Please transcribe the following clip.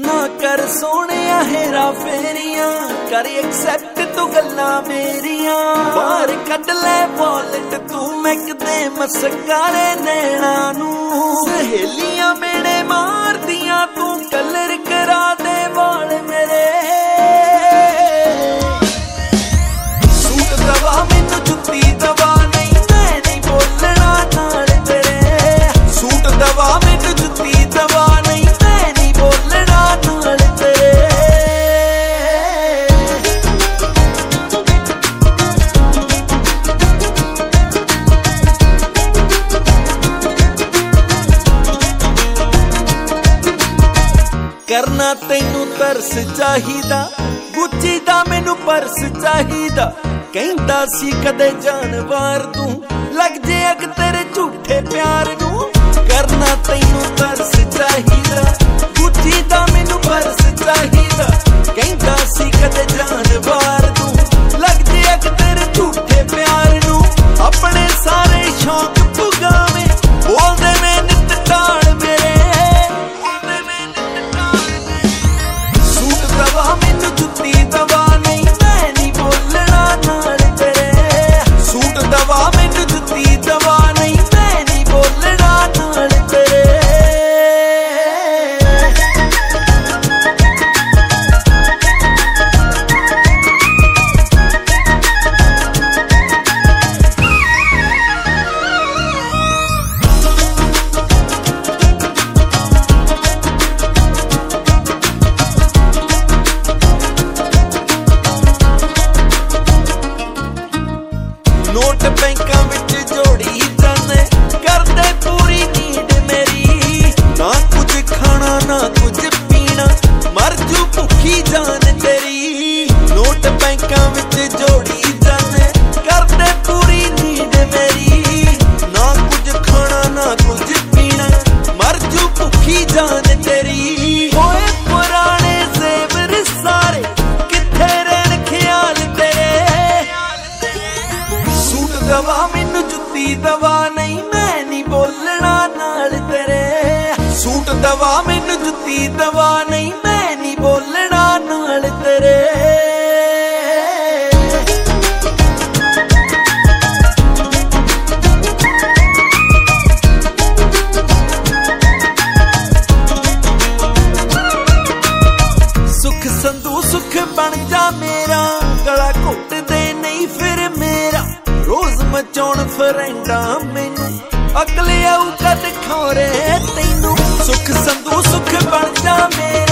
ना कर सोहणिया हेरा फेरियां कर एक्सेप्ट तू गल्लां मेरियां बाहर कढ ले वॉलेट तू मैकदे मस्कारे नैणा नू सहेलियां मेरे मारदियां तू कलर करा दे वाल मेरे सूट दवा मैनू जुत्ती दवा नहीं मैं नहीं बोलना नाल तेरे सूट दवा मैनू जुत्ती दवा नहीं मैं नहीं बोलना नाल तेरे करना तैनू तरस चाहिदा गुच्ची दा मैनू पर्स चाहिदा कहंदा सी कदे जानवर तू लग जे अग तेरे झूठे प्यार नू करना तैनू तरस चाहिदा गुच्ची दा मैनू पर्स चाहिदा कहंदा सी कदे जानवर तू लग जे अग तेरे झूठे प्यार नू अपने सारे शौक पुगावे बोलदे मैं नित टाल मेरे दवा मैनू जुत्ती दवा नहीं मैं नहीं बोलना नाल तेरे सूट दवा मैनू जुत्ती दवा नहीं मैं नहीं बोलना नाल तेरे नोट बैंकां विच जोड़ी जाने करदे पूरी नीड मेरी ना कुछ खाना ना कुछ पीना मर जू भुखी जान तेरी नोट बैंकां विच जोड़ी जाने करदे पूरी नीड मेरी ना कुछ खाना ना कुछ पीना मर जू भुखी जान तेरी होए पुराने ज़ेवर सारे किथे रहन ख्याल तेरे सूट दवा मैनू जुत्ती दवा नहीं मैं नहीं बोलना नाल तेरे सूट दवा मैनू जुत्ती दवा नहीं मैं नहीं बोलना नाल तेरे सुख संधू सुख बन जा मेरा गला घुट दे नहीं फिर मेरा रोज मचाउण फ्रेंडा मैनू अगले आऊ कद खोरे तैनू सुख संधू सुख बन जा मेरा